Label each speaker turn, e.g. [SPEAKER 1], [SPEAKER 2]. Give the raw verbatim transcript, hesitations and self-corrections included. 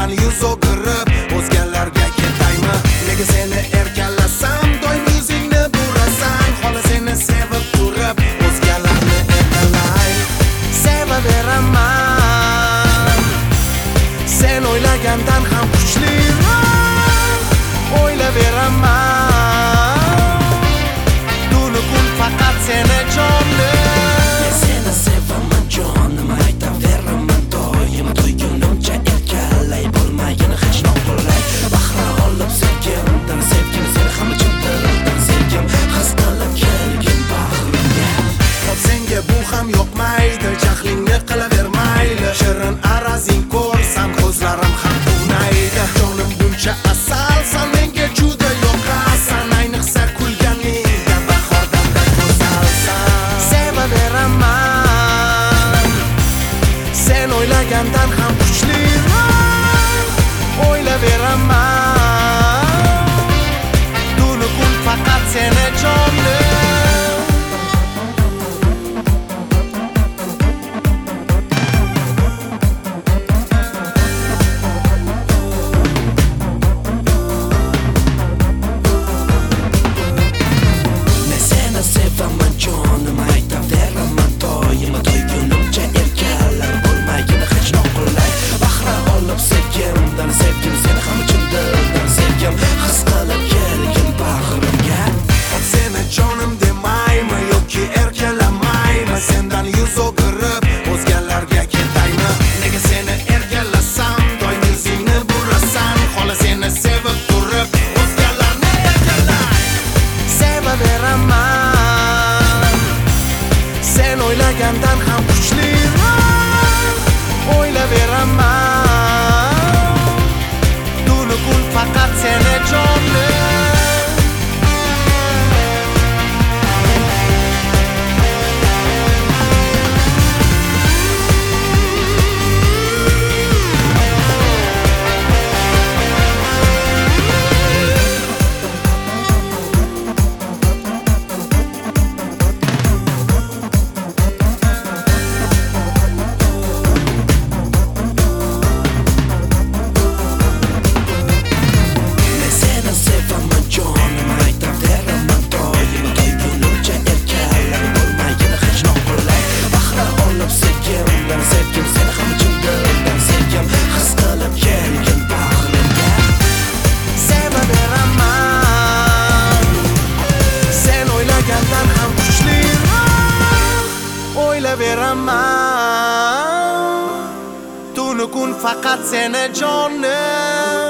[SPEAKER 1] sendan yuz o'girib o'zgalarga ketaymi? Nega seni erkalasam doim yuzingni burasan? Xola seni sevib turib o'zgalarni erkalay. Sevaveraman sen o'ylagandan ham kuchliroq o'ylaveraman. Tunu kun faqat seni jonim.
[SPEAKER 2] Seni sevaman jonim, aytaveraman doim. To'ygunimcha erkalay, bo'lmagani hech noqulay. Bahra olib sevgimdan, sevgim seni ham ichimdan sevgim. His qilib kelgin bag'rimga.
[SPEAKER 1] Xo'p senga bu ham yoqmaydi, jahlingni qilavermayli. Shirin arazing ko'rsam ko'zlarim ham quvnaydi. Jonim buncha asalsan, menga juda yoqasan. Ayniqsa kulganingda bahordanda go'zalsan. Sevaveraman sen o'ylagandan ham kuchliroq o'ylaveraman. Tunu kun faqat seni jonim.
[SPEAKER 2] Sevaman jonim, aytaveraman doim. To'ygunimcha erkalay, bo'lmagani hech noqulay. Bahra olib sevgimdan, sevgim seni ham ichimdan sevgim. His qilib kelgin bag'rimga.
[SPEAKER 1] Seni jonim demaymi yoki erkalamaymi? Sendan yuz o'girib o'zgalarga ketaymi? Nega seni erkalasam doim yuzingni burasan? Xola seni sevib turib o'zgalarni erkalay. Sevaveraman sen o'ylagandan ham kuchliroq o'ylaveraman. Tunu kun faqat seni jonim.
[SPEAKER 2] Sevgim seni ham ichimdan sevgim. His qilib kelgin bag'rimga.
[SPEAKER 1] Sevaveraman sen o'ylagandan ham kuchliroq o'ylaveraman. Tunu kun faqat seni jonim.